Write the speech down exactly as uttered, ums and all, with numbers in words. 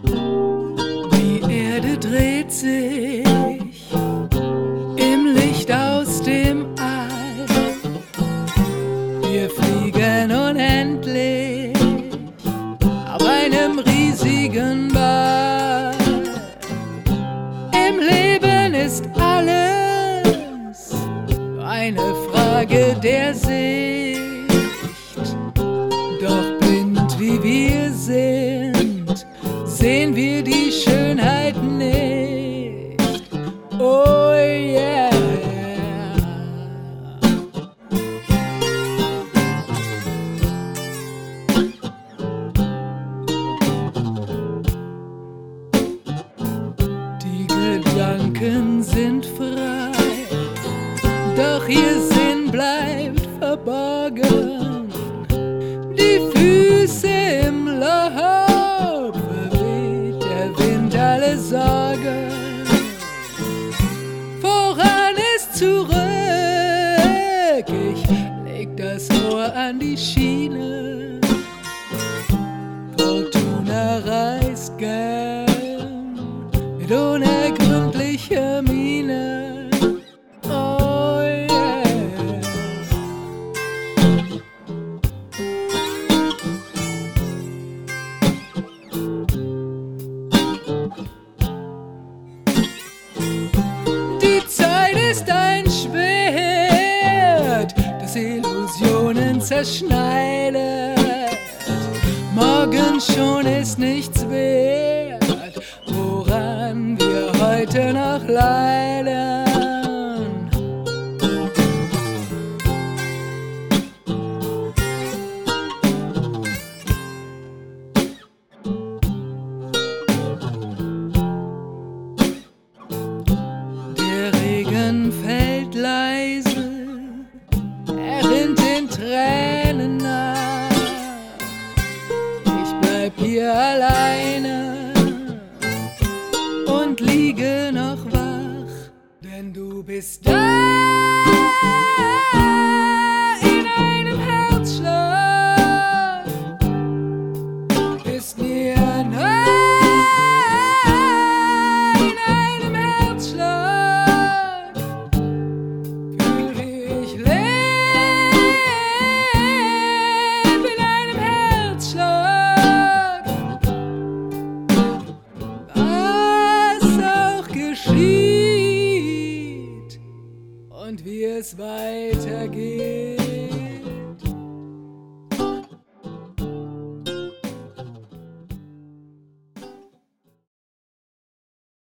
Die Erde dreht sich im Licht aus dem All. Wir fliegen unendlich auf einem riesigen Ball. Im Leben ist alles nur eine Frage der Sicht. Doch blind wie wir sind, sehen wir die Schönheit nicht. Oh yeah. Die Gedanken sind frei, doch ihr Sinn bleibt verborgen. Die Füße im Laub, verweht der Wind alle Sorgen. Voran ist zurück, ich leg das Ohr an die Schiene. Fortuna reißt gern mit unergründlicher Miene. Oh yeah. Die Zeit ist ein Schwert, das Illusionen zerschneidet. Morgen schon ist nichts wert, woran wir heute noch leiden. Der Regen fällt leise, er rinnt in Tränen nach. Ich bleib hier alleine und liege noch wach, denn du bist da.